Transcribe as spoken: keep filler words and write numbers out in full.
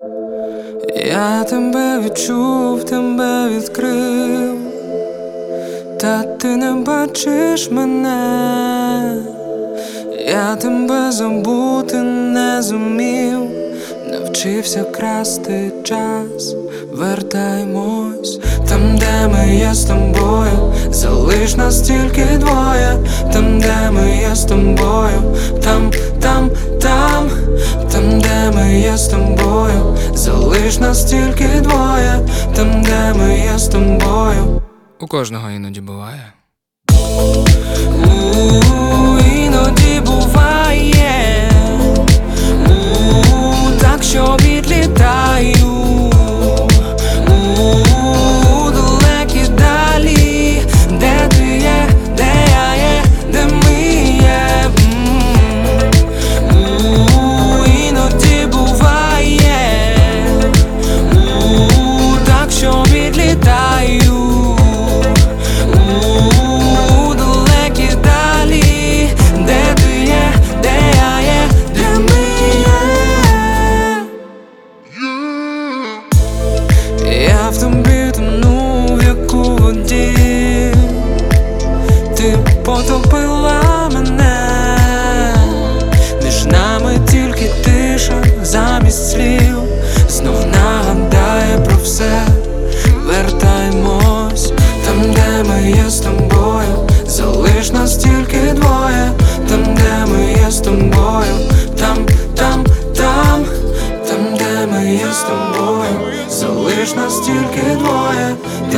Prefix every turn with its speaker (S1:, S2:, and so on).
S1: Я тебе відчув, тебе відкрив, та ти не бачиш мене. Я тебе забути не зумів, навчився красти час. Вертаймось там, де ми є з тобою, залиш нас тільки двоє. Там, де ми є з тобою, там, там, там, там, де ми є з тобою, залиш нас тільки двоє. Там, де ми є з тобою.
S2: У кожного іноді буває.
S1: У, іноді буває, у, так що відлітаю у далекі далі, де ти є, де я є, де ми є. У, іноді буває, у, так що відлітаю в тобі тону, в як у воді. Ти потопила мене, між нами тільки тиша замість слів. Знов нагадає про все. Вертаймось там, де ми є з тобою, залиш нас тільки двоє. Там, де ми є з тобою, там, там, там, там, де ми є з тобою, залиш нас тільки двоє.